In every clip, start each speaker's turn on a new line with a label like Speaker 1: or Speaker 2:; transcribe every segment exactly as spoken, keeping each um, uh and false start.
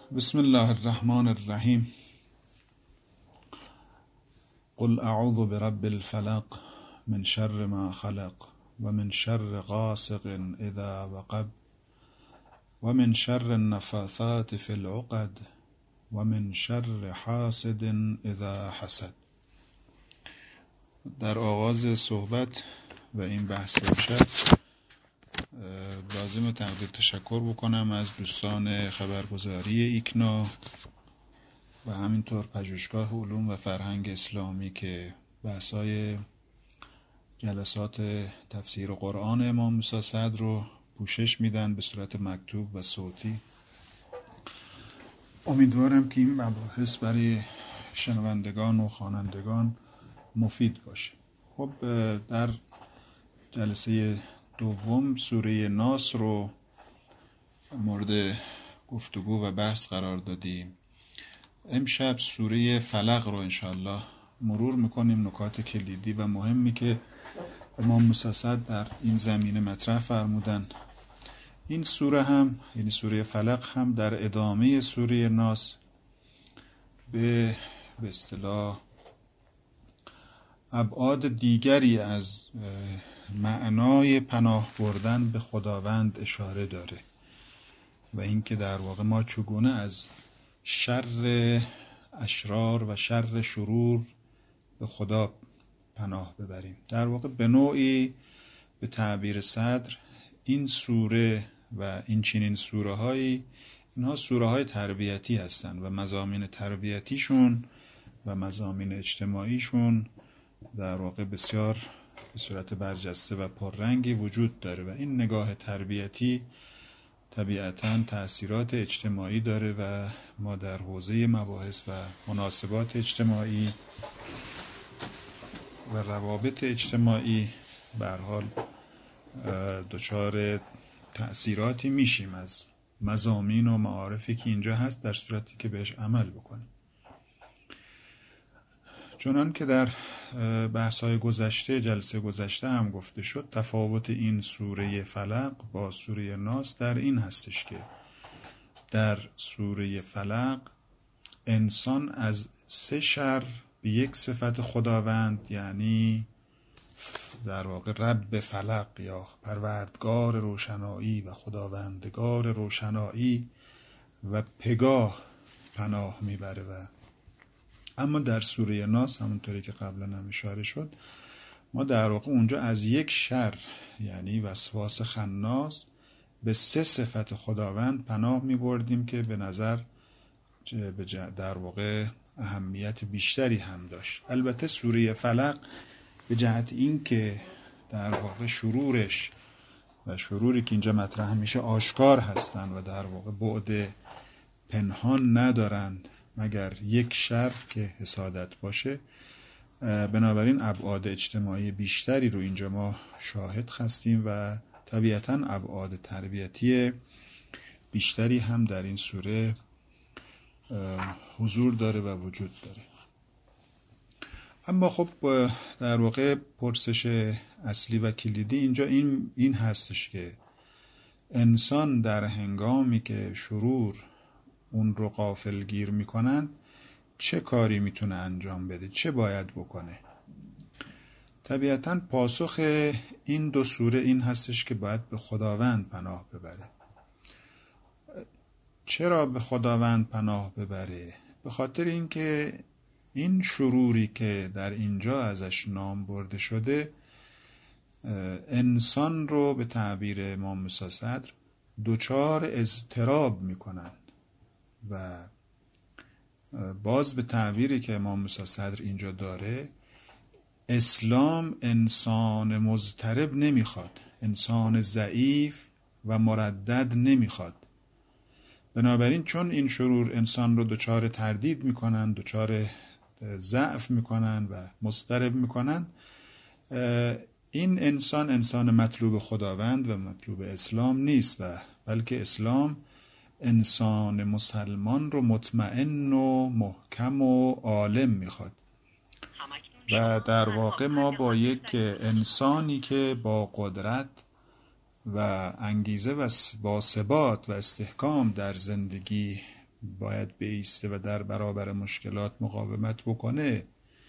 Speaker 1: بسم الله الرحمن الرحیم. قل اعوذ برب الفلق من شر ما خلق و من شر غاسق اذا وقب و من شر النفاثات في العقد و من شر حاسد اذا حسد. در آغاز صحبت و این بحث امشب لازم تقدیر تشکر بکنم از دوستان خبرگزاری ایکنا و همینطور پژوهشگاه علوم و فرهنگ اسلامی که بحث‌های جلسات تفسیر قرآن امام موسی صدر رو پوشش میدن به صورت مکتوب و صوتی. امیدوارم که این مباحث برای شنوندگان و خوانندگان مفید باشه. خب در جلسه دوم سوره ناس رو مورد گفتگو و بحث قرار دادیم. امشب سوره فلق رو انشاءالله مرور میکنیم، نکات کلیدی و مهمی که امام موسی صدر در این زمینه مطرح فرمودن. این سوره هم یعنی سوره فلق هم در ادامه سوره ناس به به اصطلاح ابعاد دیگری از معنای پناه بردن به خداوند اشاره داره و اینکه در واقع ما چگونه از شر اشرار و شر شرور به خدا پناه ببریم. در واقع به نوعی به تعبیر صدر این سوره و این چنین سوره هایی اینها سوره های تربیتی هستند و مضامین تربیتیشون و مضامین اجتماعیشون در واقع بسیار به صورت برجسته و پررنگی وجود داره و این نگاه تربیتی طبیعتاً تأثیرات اجتماعی داره و ما در حوزه مباحث و مناسبات اجتماعی و روابط اجتماعی به هر حال دچار تأثیراتی میشیم از مضامین و معارفی که اینجا هست در صورتی که بهش عمل بکنیم. چنان که در بحث‌های گذشته جلسه گذشته هم گفته شد، تفاوت این سوره فلق با سوره ناس در این هستش که در سوره فلق انسان از سه شر به یک صفت خداوند یعنی در واقع رب فلق یا پروردگار روشنایی و خداوندگار روشنایی و پگاه پناه میبره و اما در سوره ناس همونطوری که قبلا هم اشاره شد ما در واقع اونجا از یک شر یعنی وسواس خناس به سه صفت خداوند پناه می بردیم که به نظر در واقع اهمیت بیشتری هم داشت. البته سوره فلق به جهت این که در واقع شرورش و شروری که اینجا مطرح میشه آشکار هستند و در واقع بعد پنهان ندارند مگر یک شر که حسادت باشه، بنابراین ابعاد اجتماعی بیشتری رو اینجا ما شاهد هستیم و طبیعتاً ابعاد تربیتی بیشتری هم در این سوره حضور داره و وجود داره. اما خب در واقع پرسش اصلی و کلیدی اینجا این این هستش که انسان در هنگامی که شرور اون رو غافلگیر میکنن چه کاری میتونه انجام بده، چه باید بکنه؟ طبیعتاً پاسخ این دو سوره این هستش که باید به خداوند پناه ببره. چرا به خداوند پناه ببره؟ به خاطر اینکه این شروری که در اینجا ازش نام برده شده انسان رو به تعبیر امام موسی صدر دچار اضطراب میکنن و باز به تعبیری که امام موسی صدر اینجا داره اسلام انسان مضطرب نمیخواد، انسان ضعیف و مردد نمیخواد. بنابراین چون این شرور انسان رو دچار تردید میکنن، دچار ضعف میکنن و مضطرب میکنن، این انسان انسان مطلوب خداوند و مطلوب اسلام نیست و بلکه اسلام انسان مسلمان رو مطمئن و محکم و عالم میخواد و در واقع ما با یک انسانی که با قدرت و انگیزه و با ثبات و استحکام در زندگی باید بایسته و در برابر مشکلات مقاومت بکنه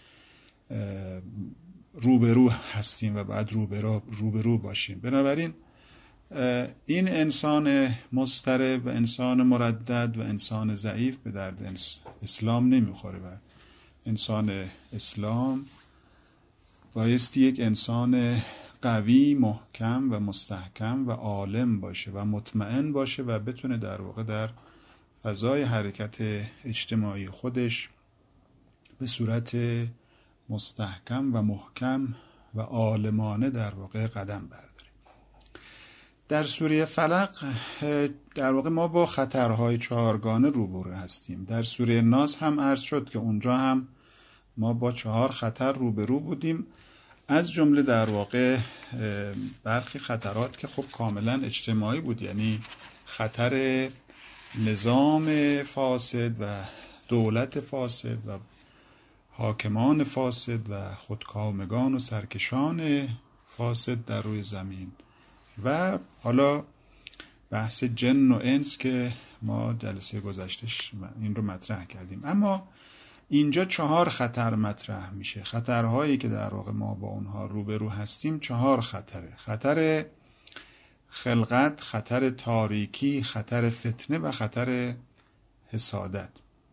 Speaker 1: روبرو هستیم و باید روبرو روبرو باشیم. بنابراین این انسان مضطرب و انسان مردد و انسان ضعیف به درد اسلام نمیخوره و انسان اسلام بایستی یک انسان قوی، محکم و مستحکم و عالم باشه و مطمئن باشه و بتونه در واقع در فضای حرکت اجتماعی خودش به صورت مستحکم و محکم و عالمانه در واقع قدم برداره. در سوره فلق در واقع ما با خطرهای چهارگانه روبرو هستیم. در سوره ناس هم عرض شد که اونجا هم ما با چهار خطر روبرو بودیم، از جمله در واقع برخی خطرات که خب کاملا اجتماعی بود، یعنی خطر نظام فاسد و دولت فاسد و حاکمان فاسد و خودکامگان و سرکشان فاسد در روی زمین و حالا بحث جن و انس که ما جلسه گذشتهش این رو مطرح کردیم. اما اینجا چهار خطر مطرح میشه. خطرهایی که در واقع ما با اونها روبرو هستیم چهار خطره: خطر خلقت، خطر تاریکی، خطر فتنه و خطر حسادت.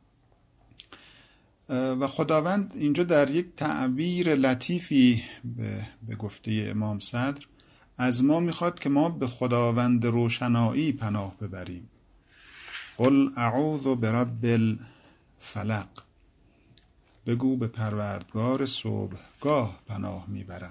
Speaker 1: و خداوند اینجا در یک تعبیر لطیفی به, به گفته امام صدر از ما میخواد که ما به خداوند روشنایی پناه ببریم. قل اعوذ برب الفلق، بگو به پروردگار صبحگاه پناه میبرم.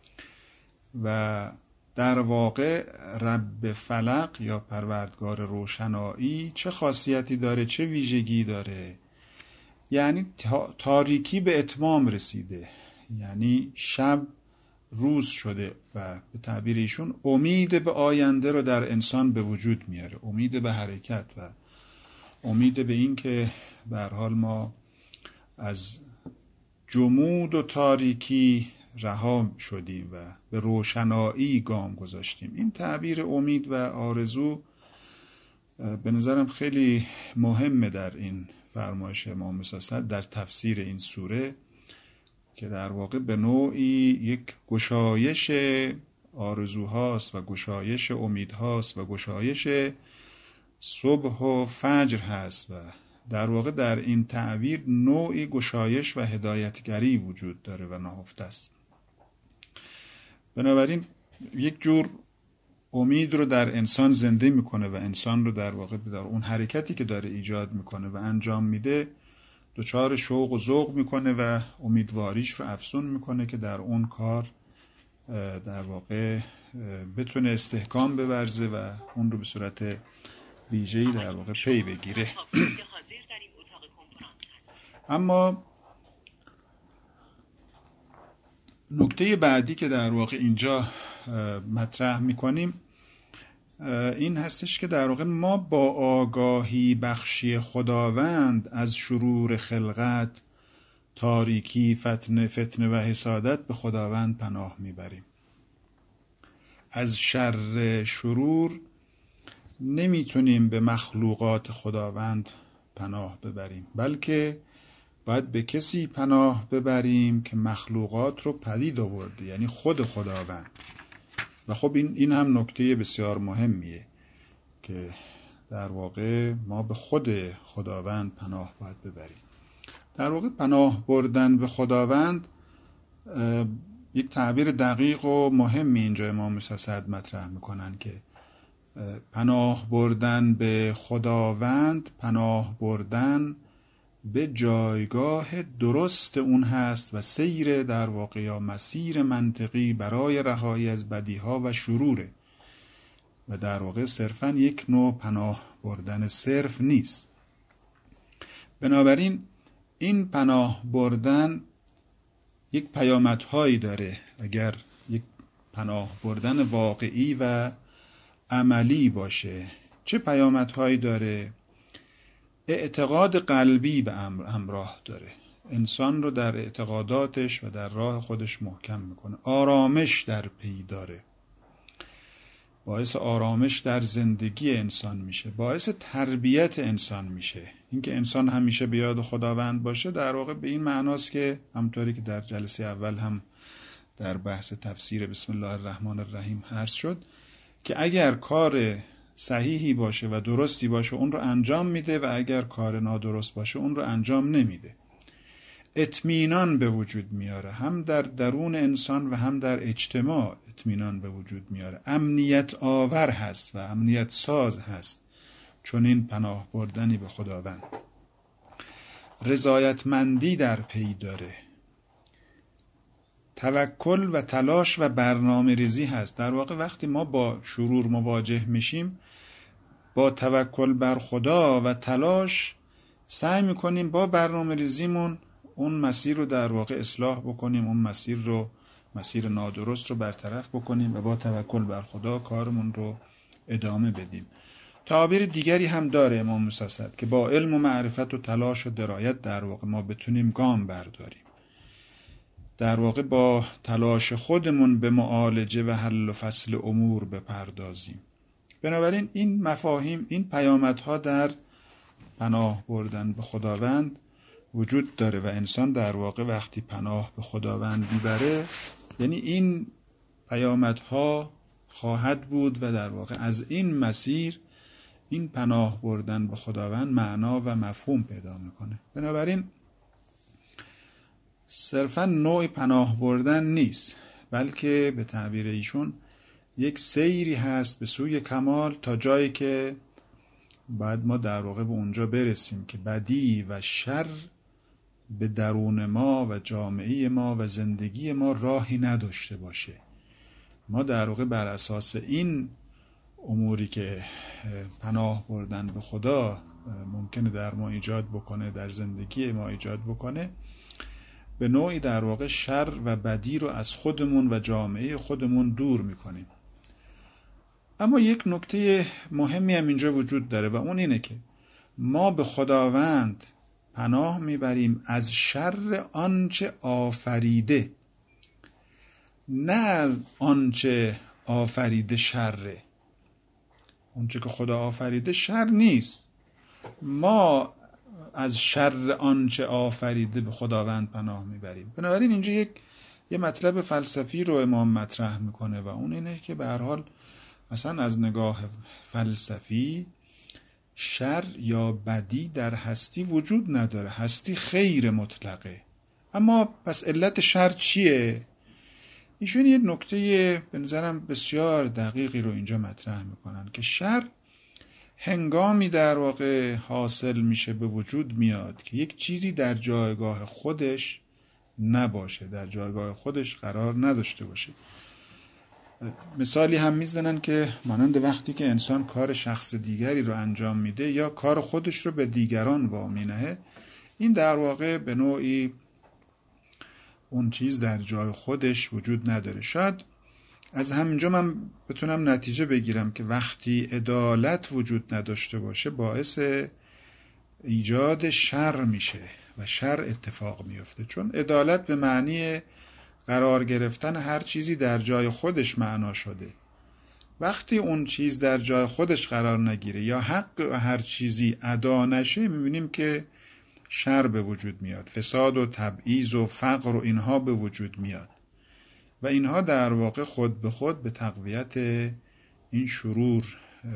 Speaker 1: و در واقع رب فلق یا پروردگار روشنایی چه خاصیتی داره، چه ویژگی داره؟ یعنی تاریکی به اتمام رسیده، یعنی شب روز شده و به تعبیر ایشون امید به آینده رو در انسان به وجود میاره، امید به حرکت و امید به این که به هر حال ما از جمود و تاریکی رها شدیم و به روشنایی گام گذاشتیم. این تعبیر امید و آرزو به نظرم خیلی مهمه در این فرمایش امام موسی صدر در تفسیر این سوره، که در واقع به نوعی یک گشایش آرزوهاست و گشایش امیدهاست و گشایش صبح و فجر هست و در واقع در این تعبیر نوعی گشایش و هدایتگری وجود داره و نهفته است. بنابراین یک جور امید رو در انسان زنده میکنه و انسان رو در واقع در اون حرکتی که داره ایجاد میکنه و انجام میده دچار شوق و ذوق میکنه و امیدواریش رو افزون میکنه که در اون کار در واقع بتونه استحکام بورزه و اون رو به صورت ویژه‌ای در واقع پی بگیره. اما نکته بعدی که در واقع اینجا مطرح میکنیم این هستش که در واقع ما با آگاهی بخشی خداوند از شرور خلقت، تاریکی، فتنه فتنه و حسادت به خداوند پناه میبریم. از شر شرور نمیتونیم به مخلوقات خداوند پناه ببریم، بلکه باید به کسی پناه ببریم که مخلوقات رو پدید آورده، یعنی خود خداوند. و خب این این هم نکته بسیار مهمیه که در واقع ما به خود خداوند پناه باید ببریم. در واقع پناه بردن به خداوند یک تعبیر دقیق و مهمی اینجا امام موسی صدر مطرح میکنن که پناه بردن به خداوند، پناه بردن به جایگاه درست اون هست و سیر در واقع یا مسیر منطقی برای رهایی از بدیها و شروره و در واقع صرفاً یک نوع پناه بردن صرف نیست. بنابراین این پناه بردن یک پیامدهایی داره. اگر یک پناه بردن واقعی و عملی باشه چه پیامدهایی داره؟ اعتقاد قلبی به همراه داره، انسان رو در اعتقاداتش و در راه خودش محکم میکنه، آرامش در پی داره. باعث آرامش در زندگی انسان میشه، باعث تربیت انسان میشه. اینکه انسان همیشه به یاد خداوند باشه در واقع به این معناست که همطوری که در جلسه اول هم در بحث تفسیر بسم الله الرحمن الرحیم عرض شد که اگر کار صحیحی باشه و درستی باشه اون رو انجام میده و اگر کار نادرست باشه اون رو انجام نمیده. اطمینان به وجود میاره، هم در درون انسان و هم در اجتماع اطمینان به وجود میاره، امنیت آور هست و امنیت ساز هست چون این پناه بردنی به خداوند. رضایتمندی در پی داره، توکل و تلاش و برنامه ریزی هست. در واقع وقتی ما با شرور مواجه میشیم با توکل بر خدا و تلاش سعی میکنیم با برنامه ریزیمون اون مسیر رو در واقع اصلاح بکنیم، اون مسیر رو مسیر نادرست رو برطرف بکنیم و با توکل بر خدا کارمون رو ادامه بدیم. تعابیر دیگری هم داره امام موسی اسد که با علم و معرفت و تلاش و درایت در واقع ما بتونیم گام برداریم، در واقع با تلاش خودمون به معالجه و حل و فصل امور بپردازیم. بنابراین این مفاهیم، این پیامدها در پناه بردن به خداوند وجود داره و انسان در واقع وقتی پناه به خداوند میبره یعنی این پیامدها خواهد بود و در واقع از این مسیر این پناه بردن به خداوند معنا و مفهوم پیدا میکنه. بنابراین صرفا نوع پناه بردن نیست، بلکه به تعبیر ایشون یک سیری هست به سوی کمال تا جایی که باید ما در واقع به اونجا برسیم که بدی و شر به درون ما و جامعه ما و زندگی ما راهی نداشته باشه. ما در واقع بر اساس این اموری که پناه بردن به خدا ممکنه در ما ایجاد بکنه، در زندگی ما ایجاد بکنه، به نوعی در واقع شر و بدی رو از خودمون و جامعه خودمون دور میکنیم. اما یک نکته مهمی هم اینجا وجود داره و اون اینه که ما به خداوند پناه میبریم از شر آنچه آفریده، نه از آنچه آفریده شره. آنچه که خدا آفریده شر نیست، ما از شر آنچه آفریده به خداوند پناه میبریم. بنابراین اینجا یک یه مطلب فلسفی رو امام مطرح میکنه و اون اینه که به هر حال اصلا از نگاه فلسفی شر یا بدی در هستی وجود نداره، هستی خیر مطلقه. اما پس علت شر چیه؟ ایشون یه نکته به نظرم بسیار دقیقی رو اینجا مطرح میکنن که شر هنگامی در واقع حاصل میشه، به وجود میاد که یک چیزی در جایگاه خودش نباشه، در جایگاه خودش قرار نداشته باشه. مثالی هم میزنن که مانند وقتی که انسان کار شخص دیگری رو انجام میده یا کار خودش رو به دیگران وامینه، این در واقع به نوعی اون چیز در جای خودش وجود نداره. شاید از همینجا من بتونم نتیجه بگیرم که وقتی عدالت وجود نداشته باشه باعث ایجاد شر میشه و شر اتفاق میفته، چون عدالت به معنی قرار گرفتن هر چیزی در جای خودش معنا شده. وقتی اون چیز در جای خودش قرار نگیره یا حق هر چیزی ادا نشه، میبینیم که شر به وجود میاد، فساد و تبعیض و فقر و اینها به وجود میاد و اینها در واقع خود به خود به تقویت این شرور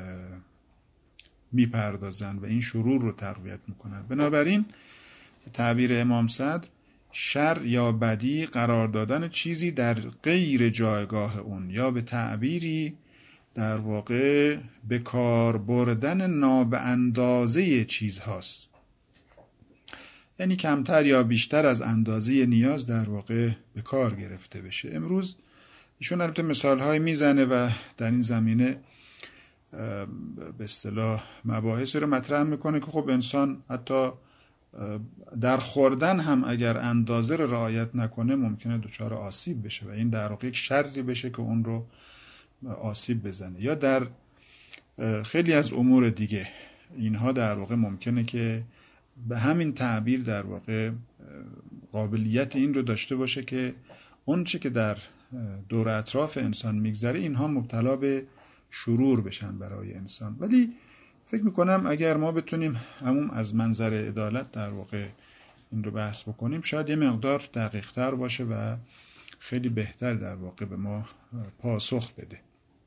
Speaker 1: میپردازن و این شرور رو تقویت میکنن. بنابراین تعبیر امام صدر شر یا بدی قرار دادن چیزی در غیر جایگاه اون یا به تعبیری در واقع به کار بردن ناباندازه چیز هاست، یعنی کمتر یا بیشتر از اندازه نیاز در واقع به کار گرفته بشه. امروز ایشون البته مثال های میزنه و در این زمینه به اصطلاح مباحثی رو مطرح میکنه که خب انسان حتی در خوردن هم اگر اندازه رو رعایت نکنه ممکنه دچار آسیب بشه و این در واقع یک شری بشه که اون رو آسیب بزنه، یا در خیلی از امور دیگه اینها در واقع ممکنه که به همین تعبیر در واقع قابلیت این رو داشته باشه که اون چه که در دور اطراف انسان میگذره اینها مبتلا به شرور بشن برای انسان. ولی فکر میکنم اگر ما بتونیم همون از منظر عدالت در واقع این رو بحث بکنیم، شاید یه مقدار دقیق تر باشه و خیلی بهتر در واقع به ما پاسخ بده.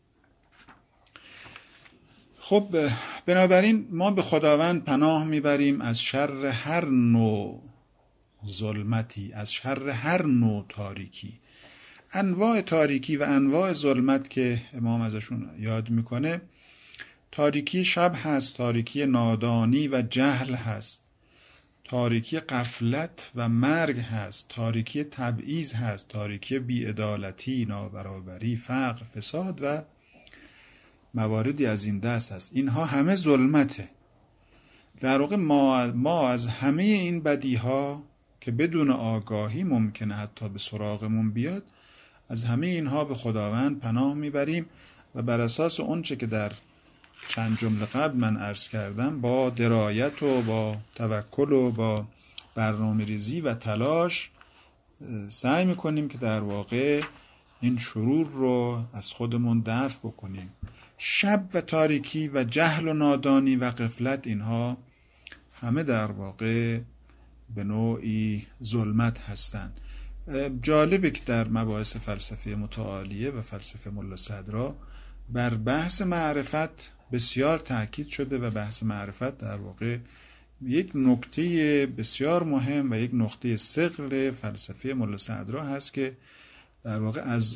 Speaker 1: خب بنابراین ما به خداوند پناه میبریم از شر هر نوع ظلمتی، از شر هر نوع تاریکی. انواع تاریکی و انواع ظلمت که امام ازشون یاد میکنه، تاریکی شب هست، تاریکی نادانی و جهل هست، تاریکی غفلت و مرگ هست، تاریکی تبعیض هست، تاریکی بی‌عدالتی، نابرابری، فقر، فساد و مواردی از این دست هست. اینها همه ظلمته. در واقع ما, ما از همه این بدیها که بدون آگاهی ممکنه حتی به سراغمون بیاد، از همه اینها به خداوند پناه میبریم و بر اساس اونچه که در چند جمله قبل من عرض کردم، با درایت و با توکل و با برنامه ریزی و تلاش سعی میکنیم که در واقع این شرور رو از خودمون دفع بکنیم. شب و تاریکی و جهل و نادانی و غفلت، اینها همه در واقع به نوعی ظلمت هستند. جالبه که در مباحث فلسفه متعالیه و فلسفه ملا صدرا بر بحث معرفت بسیار تاکید شده و بحث معرفت در واقع یک نکته بسیار مهم و یک نقطه ثقل فلسفه ملا صدرا هست که در واقع از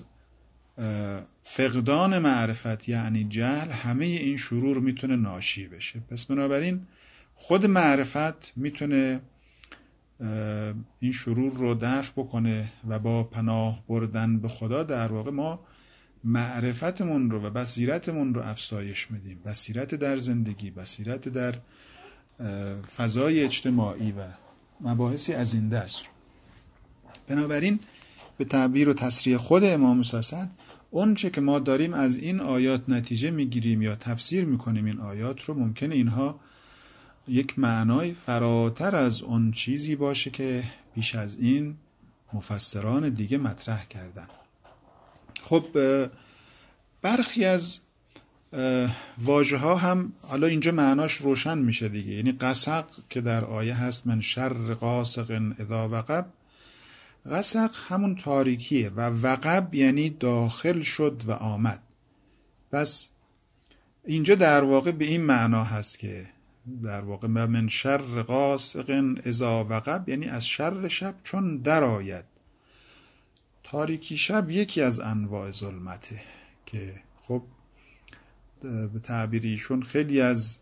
Speaker 1: فقدان معرفت یعنی جهل همه این شرور میتونه ناشی بشه. پس بنابراین خود معرفت میتونه این شرور رو دفع بکنه و با پناه بردن به خدا در واقع ما معرفتمون رو و بصیرتمون رو افزایش میدیم. بصیرت در زندگی، بصیرت در فضای اجتماعی و مباحثی از این دست رو. بنابراین به تعبیر و تصریح خود امام موسی، اون چه که ما داریم از این آیات نتیجه میگیریم یا تفسیر میکنیم این آیات رو، ممکنه اینها یک معنای فراتر از اون چیزی باشه که پیش از این مفسران دیگه مطرح کردن. خب برخی از واژه ها هم حالا اینجا معناش روشن میشه دیگه. یعنی قسق که در آیه هست من شر غاسق اذا وقب، غسق همون تاریکیه و وقب یعنی داخل شد و آمد. پس اینجا در واقع به این معنا هست که در واقع من شر غاسق اذا وقب یعنی از شر شب چون در آید. تاریکی شب یکی از انواع ظلمته که خب به تعبیر ایشون خیلی از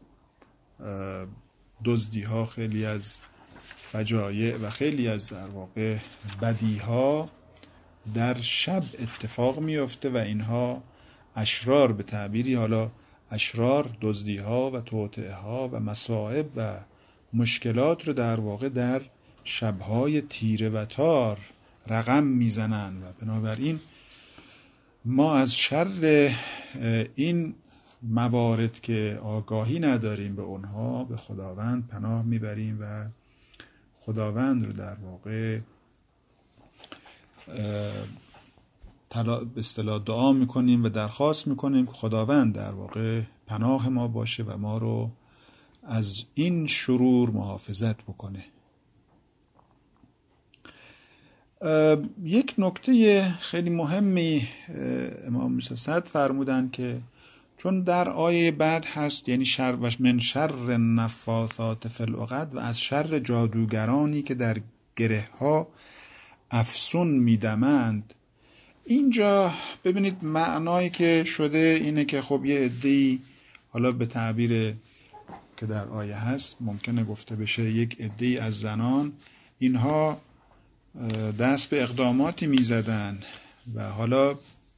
Speaker 1: دزدی ها، خیلی از فجایع و خیلی از در واقع بدی ها در شب اتفاق میفته و اینها اشرار، به تعبیری حالا اشرار دزدی ها و توطئه ها و مصائب و مشکلات رو در واقع در شبهای تیره و تار رقم میزنن و بنابراین ما از شر این موارد که آگاهی نداریم به اونها به خداوند پناه میبریم و خداوند رو در واقع به اصطلاح دعا میکنیم و درخواست میکنیم که خداوند در واقع پناه ما باشه و ما رو از این شرور محافظت بکنه. یک نکته خیلی مهمی امام موسی صدر فرمودن که چون در آیه بعد هست یعنی شر و من شر نفاثات فی العقد و از شر جادوگرانی که در گره ها افسون میدمند، اینجا ببینید معنایی که شده اینه که خب یه عده‌ای، حالا به تعبیر که در آیه هست ممکنه گفته بشه یک عده‌ای از زنان، اینها دست به اقداماتی میزدن و حالا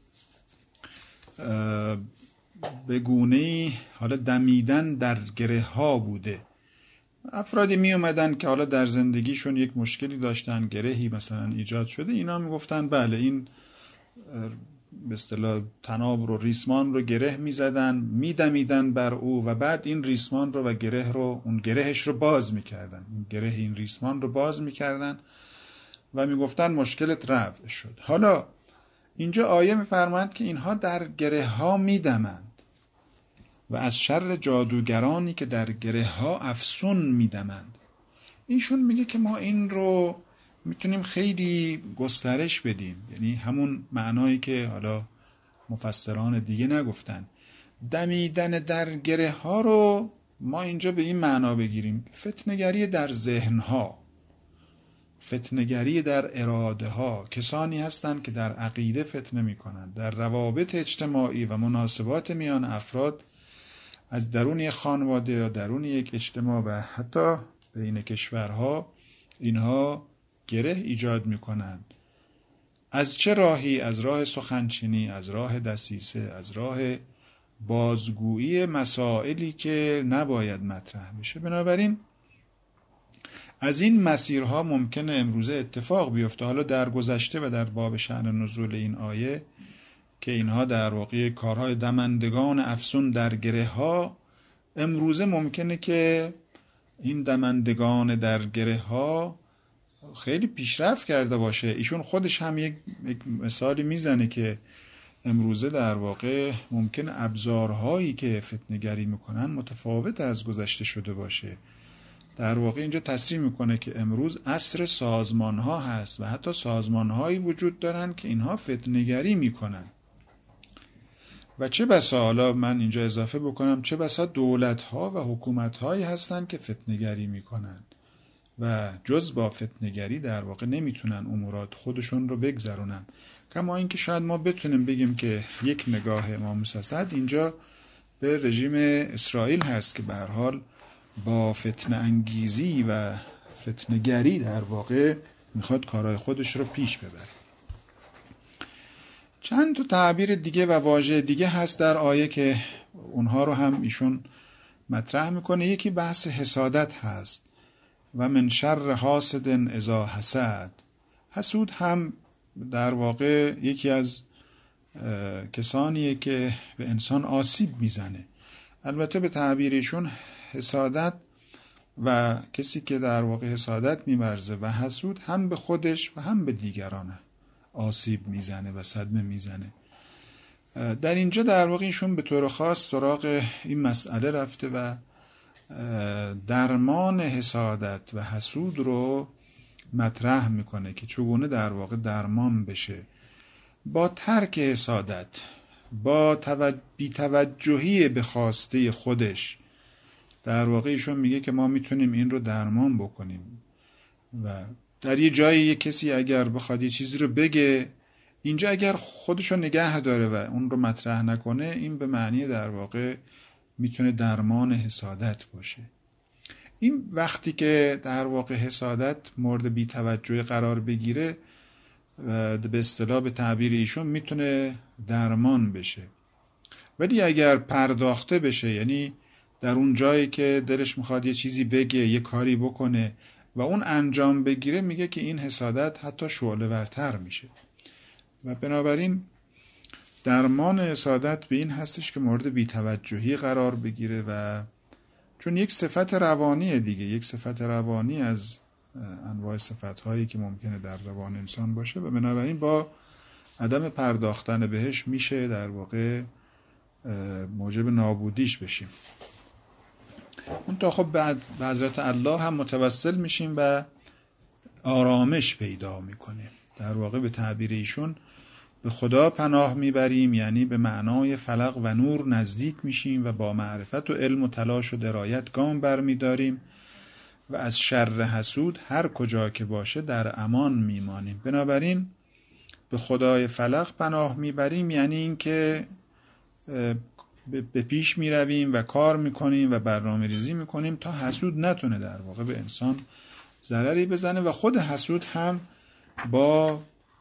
Speaker 1: به گونه‌ای حالا دمیدن در گره ها بوده. افرادی می اومدن که حالا در زندگیشون یک مشکلی داشتن، گرهی مثلا ایجاد شده، اینا می گفتن بله این به اصطلاح طناب رو، ریسمان رو گره می زدن، می دمیدن بر او و بعد این ریسمان رو و گره رو، اون گرهش رو باز می کردن، این گره این ریسمان رو باز می کردن و می گفتن مشکلت رفع شد. حالا اینجا آیه می فرماند که اینها در گره ها می دمند. و از شر جادوگرانی که در گره ها افسون میدمند. ایشون میگه که ما این رو میتونیم خیلی گسترش بدیم، یعنی همون معنایی که حالا مفسران دیگه نگفتن. دمیدن در گره ها رو ما اینجا به این معنا بگیریم: فتنه‌گری در ذهن ها، فتنه‌گری در اراده ها. کسانی هستند که در عقیده فتنه میکنند، در روابط اجتماعی و مناسبات میان افراد از درون یک خانواده یا درون یک اجتماع و حتی بین کشورها اینها گره ایجاد میکنند. از چه راهی؟ از راه سخنچینی، از راه دسیسه، از راه بازگویی مسائلی که نباید مطرح بشه. بنابراین از این مسیرها ممکنه امروزه اتفاق بیفته. حالا در گذشته و در باب شأن نزول این آیه که اینها در واقع کارهای دمندگان افسون در گره ها، امروزه ممکنه که این دمندگان در گره ها خیلی پیشرفت کرده باشه. ایشون خودش هم یک, یک مثالی میزنه که امروزه در واقع ممکن ابزارهایی که فتنه‌گری میکنن متفاوت از گذشته شده باشه. در واقع اینجا تصریح میکنه که امروز عصر سازمان ها هست و حتی سازمان هایی وجود دارن که اینها فتنه‌گری میکنن. و چه بسا، حالا من اینجا اضافه بکنم، چه بسا دولت ها و حکومت هایی هستن که فتنه‌گری میکنن و جز با فتنه‌گری در واقع نمیتونن امورات خودشون رو بگذرونن. کما اینکه شاید ما بتونیم بگیم که یک نگاه امام موسی اسد اینجا به رژیم اسرائیل هست که به هر حال با فتنه انگیزی و فتنه‌گری در واقع میخواد کارهای خودش رو پیش ببره. چند تا تعبیر دیگه و واژه دیگه هست در آیه که اونها رو هم ایشون مطرح میکنه. یکی بحث حسادت هست: و من شر حاسد اذا حسد. حسود هم در واقع یکی از کسانیه که به انسان آسیب میزنه. البته به تعبیرشون حسادت و کسی که در واقع حسادت می‌ورزه و حسود هم به خودش و هم به دیگران آسیب میزنه و صدمه میزنه. در اینجا در واقع ایشون به طور خاص سراغ این مسئله رفته و درمان حسادت و حسود رو مطرح میکنه که چگونه در واقع درمان بشه با ترک حسادت، با بی‌توجهی به خواسته خودش. در واقع ایشون میگه که ما میتونیم این رو درمان بکنیم و در یه جایی یه کسی اگر بخواد یه چیزی رو بگه، اینجا اگر خودش رو نگه داره و اون رو مطرح نکنه، این به معنی در واقع میتونه درمان حسادت باشه. این وقتی که در واقع حسادت مورد بی‌توجهی قرار بگیره، به اصطلاح به تعبیر ایشون میتونه درمان بشه. ولی اگر پرداخته بشه، یعنی در اون جایی که دلش میخواد یه چیزی بگه، یه کاری بکنه و اون انجام بگیره، میگه که این حسادت حتی شعله ورتر میشه. و بنابراین درمان حسادت به این هستش که مورد بی‌توجهی قرار بگیره و چون یک صفت روانیه دیگه، یک صفت روانی از انواع صفت‌هایی که ممکنه در روان انسان باشه و بنابراین با عدم پرداختن بهش میشه در واقع موجب نابودیش بشیم. اون تا خب بعد به حضرت الله هم متوسل میشیم و آرامش پیدا میکنه. در واقع به تعبیر ایشون به خدا پناه میبریم، یعنی به معنای فلق و نور نزدیک میشیم و با معرفت و علم و تلاش و درایت گام برمیداریم و از شر حسود هر کجا که باشه در امان میمانیم. بنابراین به خدای فلق پناه میبریم، یعنی این که به پیش میرویم و کار میکنیم و برنامه ریزی میکنیم تا حسود نتونه در واقع به انسان ضرری بزنه و خود حسود هم با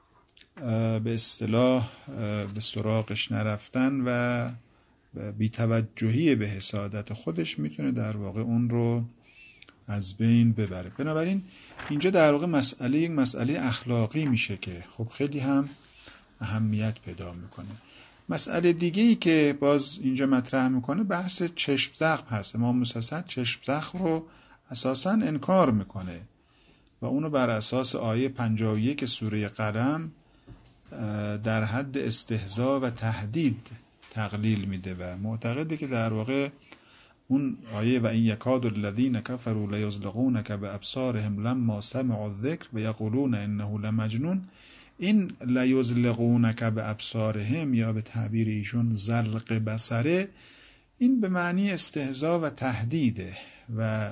Speaker 1: به اصطلاح به سراغش نرفتن و بی‌توجهی به حسادت خودش میتونه در واقع اون رو از بین ببره. بنابراین اینجا در واقع مسئله یک مسئله اخلاقی میشه که خب خیلی هم اهمیت پیدا میکنه. مسئله دیگه‌ای که باز اینجا مطرح میکنه بحث چشم زخم هست. امام موسی اسد چشم زخم رو اساساً انکار میکنه و اونو بر اساس آیه پنجاه و یک سوره قلم در حد استهزاء و تهدید تقلیل میده و معتقده که در واقع اون آیه و این یکاد الذین کفروا لیزلقونک بابصارهم لما سمعوا الذکر و یقولون انه لمجنون، این لیزلقونک بابصارهم یا به تعبیر ایشون زلق بصره، این به معنی استهزاء و تهدیده و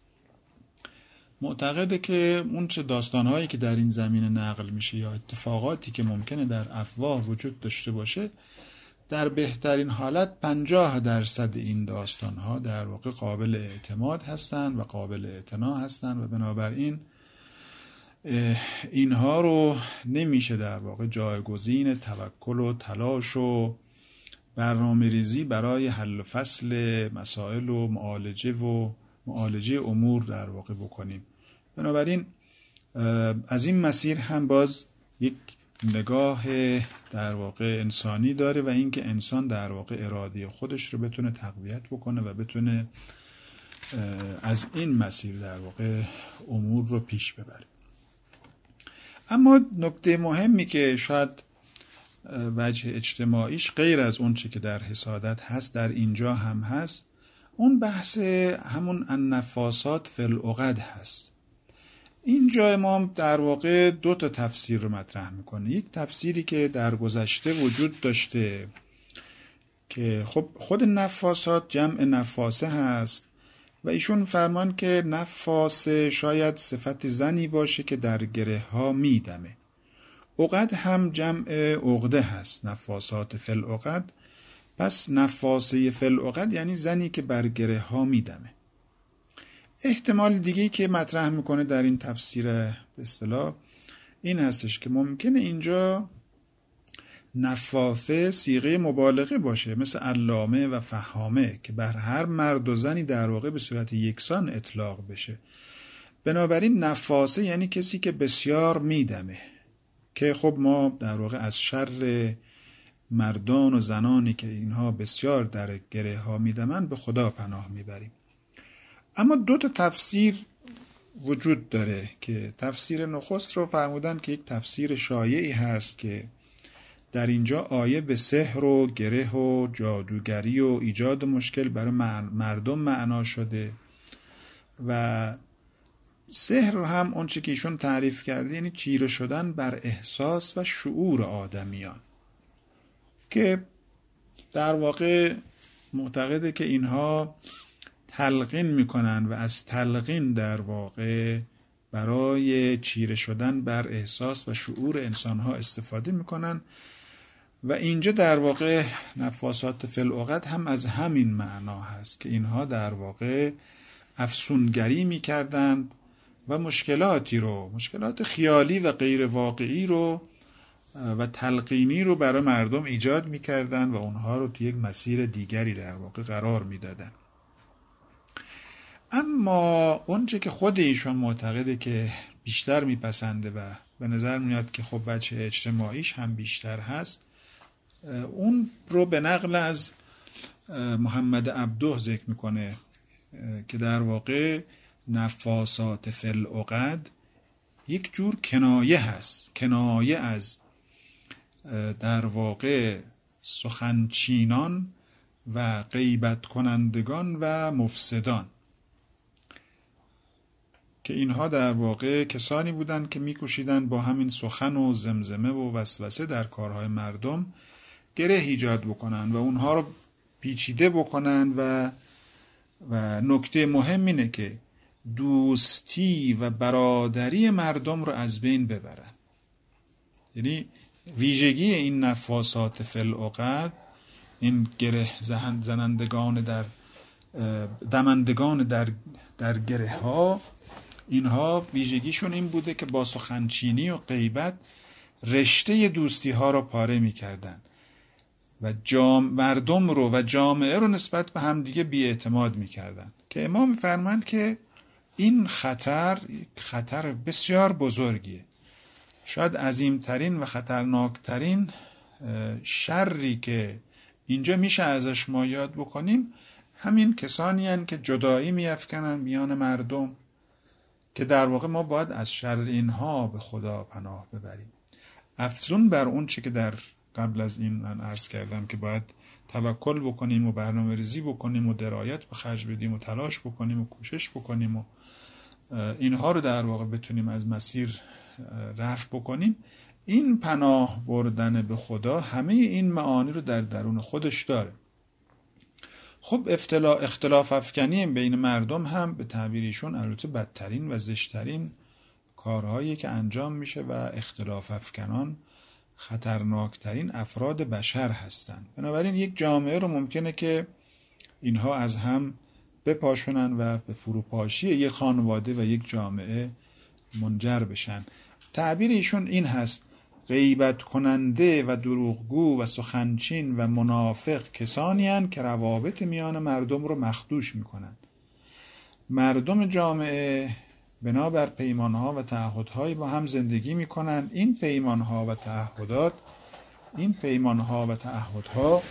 Speaker 1: معتقده که اون چه داستانهایی که در این زمینه نقل میشه یا اتفاقاتی که ممکنه در افواه وجود داشته باشه، در بهترین حالت پنجاه درصد این داستانها در واقع قابل اعتماد هستند و قابل اعتنا هستند و بنابراین اینها رو نمیشه در واقع جایگزین توکل و تلاش و برنامه ریزی برای حل و فصل مسائل و معالجه و معالجه امور در واقع بکنیم. بنابراین از این مسیر هم باز یک نگاه در واقع انسانی داره و اینکه انسان در واقع اراده خودش رو بتونه تقویت بکنه و بتونه از این مسیر در واقع امور رو پیش ببره. اما نکته مهمی که شاید وجه اجتماعیش غیر از اون چی که در حسادت هست در اینجا هم هست، اون بحث همون النفاسات فی العقد هست. اینجا امام در واقع دو تا تفسیر رو مطرح میکنه. یک تفسیری که در گذشته وجود داشته که خب خود نفاسات جمع نفاسه هست و ایشون فرمان که نفاسه شاید صفت زنی باشه که در گره ها میدمه. عقد هم جمع عقده هست، نفاسات فی العقد. پس نفاسه فی العقد یعنی زنی که بر گره ها میدمه. احتمال دیگه‌ای که مطرح میکنه در این تفسیر به اصطلاح این هستش که ممکنه اینجا نفاثه صیغه مبالغه باشه، مثل علامه و فهامه که بر هر مرد و زنی در واقع به صورت یکسان اطلاق بشه. بنابراین نفاسه یعنی کسی که بسیار میدمه، که خب ما در واقع از شر مردان و زنانی که اینها بسیار در گره ها میدمن به خدا پناه میبریم. اما دو تا تفسیر وجود داره که تفسیر نخست رو فرمودن که یک تفسیر شایعی هست که در اینجا آیه به سحر و گره و جادوگری و ایجاد مشکل برای مردم معنا شده و سحر هم اون چی که ایشون تعریف کرده یعنی چیره شدن بر احساس و شعور آدمیان، که در واقع معتقده که اینها تلقین میکنن و از تلقین در واقع برای چیره شدن بر احساس و شعور انسانها استفاده میکنن و اینجا در واقع نفاسات فی العقد هم از همین معنا هست که اینها در واقع افسونگری میکردند و مشکلاتی رو، مشکلات خیالی و غیر واقعی رو و تلقینی رو برای مردم ایجاد میکردن و اونها رو توی یک مسیر دیگری در واقع قرار میدادن. اما اونچه که خود ایشون معتقده که بیشتر میپسنده و به نظر میاد که خب وجه اجتماعیش هم بیشتر هست، اون رو به نقل از محمد عبده ذکر میکنه که در واقع نفاسات فی العقد یک جور کنایه هست، کنایه از در واقع سخنچینان و غیبت کنندگان و مفسدان، که اینها در واقع کسانی بودند که می‌کوشیدند با همین سخن و زمزمه و وسوسه در کارهای مردم گره ایجاد بکنن و اونها رو پیچیده بکنن و و نکته مهم اینه که دوستی و برادری مردم رو از بین ببرن. یعنی ویژگی این نفاسات فی العقد، این گره زنندگان در دمندگان در در گره ها، اینها ویژگیشون این بوده که با سخنچینی و غیبت رشته دوستی ها رو پاره می کردن و جام مردم رو و جامعه رو نسبت به همدیگه بی‌اعتماد می کردن، که امام فرمند که این خطر خطر بسیار بزرگیه. شاید عظیمترین و خطرناکترین شری که اینجا میشه ازش ما یاد بکنیم همین کسانی هستند که جدایی میافکنن میان مردم، که در واقع ما باید از شر اینها به خدا پناه ببریم. افزون بر اون چی که در قبل از این من عرض کردم که باید توکل بکنیم و برنامه ریزی بکنیم و درایت به خرج بدیم و تلاش بکنیم و کوشش بکنیم و اینها رو در واقع بتونیم از مسیر رفع بکنیم، این پناه بردن به خدا همه این معانی رو در درون خودش داره. خب اختلاف افکنی بین مردم هم به تعبیرشون البته بدترین و زشترین کارهایی که انجام میشه و اختلاف افکنان خطرناکترین افراد بشر هستند. بنابراین یک جامعه رو ممکنه که اینها از هم بپاشونن و به فروپاشی یک خانواده و یک جامعه منجر بشن. تعبیر ایشون این هست: غیبت کننده و دروغگو و سخنچین و منافق کسانی هستند که روابط میان مردم رو مخدوش میکنن. مردم جامعه بنابر پیمانها و تعهدهایی با هم زندگی میکنن. این پیمانها و تعهدات این پیمانها و تعهدها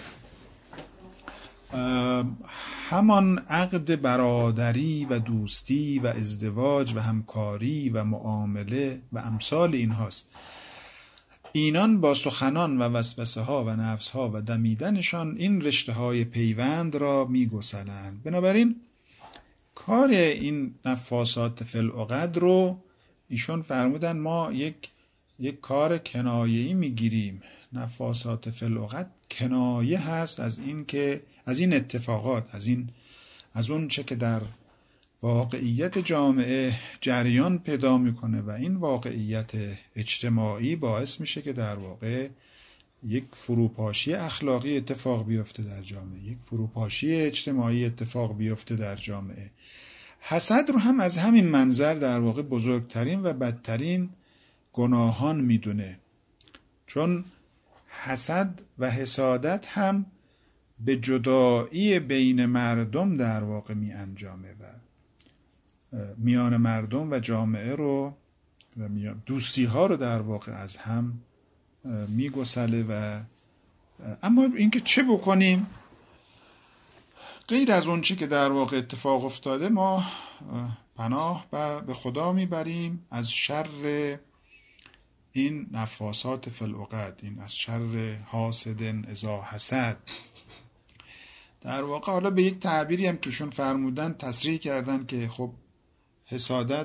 Speaker 1: همان عقد برادری و دوستی و ازدواج و همکاری و معامله و امثال این هاست. اینان با سخنان و وسوسه ها و نفس ها و دمیدنشان این رشته های پیوند را می گسلند. بنابراین کار این نفاسات فی العقد رو ایشون فرمودن ما یک یک کار کنایه‌ای میگیریم. نفاسات فی العقد کنایه هست از این که از این اتفاقات، از این از اون چه که در واقعیت جامعه جریان پیدا میکنه و این واقعیت اجتماعی باعث میشه که در واقع یک فروپاشی اخلاقی اتفاق بیفته در جامعه، یک فروپاشی اجتماعی اتفاق بیفته در جامعه. حسد رو هم از همین منظر در واقع بزرگترین و بدترین گناهان میدونه، چون حسد و حسادت هم به جدایی بین مردم در واقع می انجامه و میان مردم و جامعه رو و دوستی ها رو در واقع از هم می گسله. و اما اینکه چه بکنیم غیر از اون چی که در واقع اتفاق افتاده، ما پناه به خدا میبریم از شر این نفاسات فی العقد، این از شر حاسد اذا حسد. در واقع حالا به یک تعبیری هم که شون فرمودن تصریح کردن که خب حسادت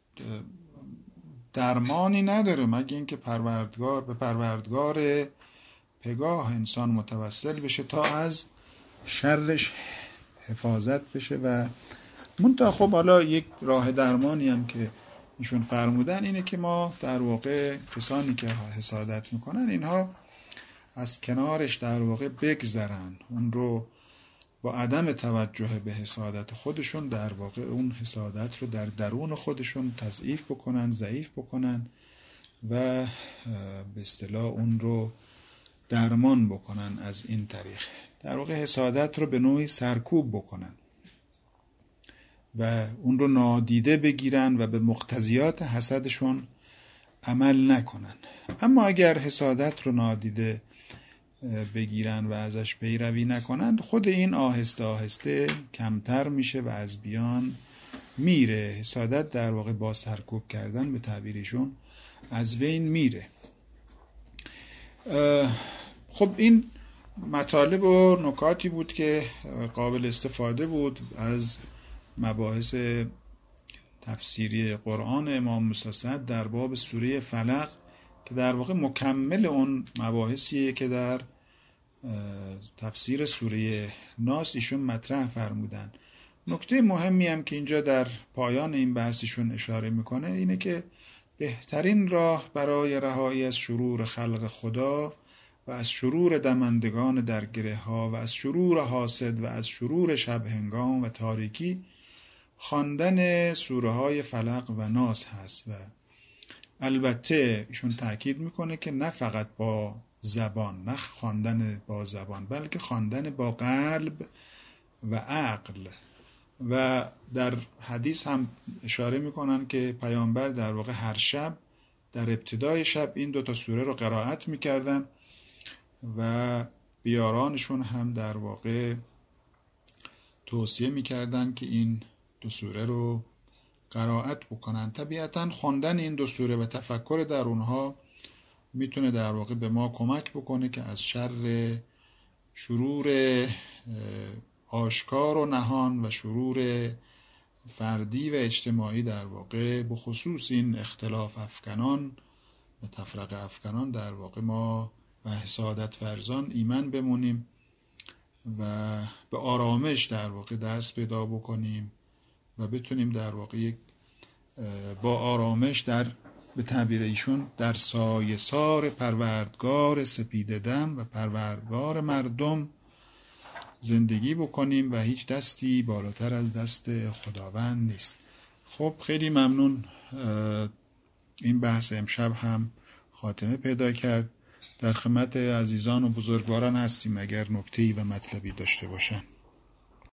Speaker 1: درمانی نداره مگه اینکه پروردگار به پروردگار پگاه انسان متوسل بشه تا از شرش حفاظت بشه. و منتها خب حالا یک راه درمانی هم که ایشون فرمودن اینه که ما در واقع کسانی که حسادت میکنن اینها از کنارش در واقع بگذرن، اون رو با عدم توجه به حسادت خودشون در واقع اون حسادت رو در درون خودشون تضعیف بکنن، ضعیف بکنن و به اصطلاح اون رو درمان بکنن. از این طریق در واقع حسادت رو به نوعی سرکوب بکنن و اون رو نادیده بگیرن و به مقتضیات حسدشون عمل نکنن. اما اگر حسادت رو نادیده بگیرن و ازش پیروی نکنن، خود این آهسته آهسته کمتر میشه و از بیان میره. حسادت در واقع با سرکوب کردن به تعبیرشون از بین میره. خب این مطالب و نکاتی بود که قابل استفاده بود از مباحث تفسیری قرآن امام موسی صدر در باب سوره فلق که در واقع مکمل اون مباحثیه که در تفسیر سوره ناس ایشون مطرح فرمودن. نکته مهمی هم که اینجا در پایان این بحثشون اشاره میکنه اینه که بهترین راه برای رهایی از شرور خلق خدا و از شرور دمندگان در گره ها و از شرور حاسد و از شرور شب هنگام و تاریکی خواندن سوره های فلق و ناس هست. و البته ایشون تأکید میکنه که نه فقط با زبان، نه خواندن با زبان، بلکه خواندن با قلب و عقل. و در حدیث هم اشاره میکنن که پیامبر در واقع هر شب در ابتدای شب این دوتا سوره رو قرائت میکردن و بیارانشون هم در واقع توصیه میکردن که این دو سوره رو قرائت بکنن. طبیعتاً خواندن این دو سوره و تفکر در اونها میتونه در واقع به ما کمک بکنه که از شر شرور آشکار و نهان و شرور فردی و اجتماعی در واقع، به خصوص این اختلاف افکنان و تفرقه افکنان، در واقع ما و حسادت ورزان ایمن بمونیم و به آرامش در واقع دست پیدا بکنیم و بتونیم در واقع یک با آرامش در به تعبیر ایشون در سایه سار پروردگار سپید دم و پروردگار مردم زندگی بکنیم و هیچ دستی بالاتر از دست خداوند نیست. خب خیلی ممنون. این بحث امشب هم خاتمه پیدا کرد. در خدمت عزیزان و بزرگواران هستیم اگر نکته‌ای و مطلبی داشته باشن.